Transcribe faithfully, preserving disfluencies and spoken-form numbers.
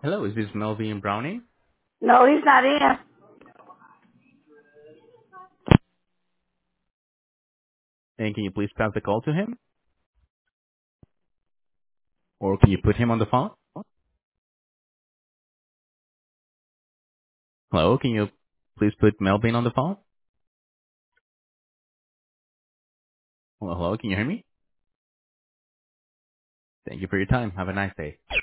Hello, is this Melvin Browning? No, he's not in. And can you please pass the call to him? Or can you put him on the phone? Hello, can you please put Melvin on the phone? Hello, hello, can you hear me? Thank you for your time. Have a nice day.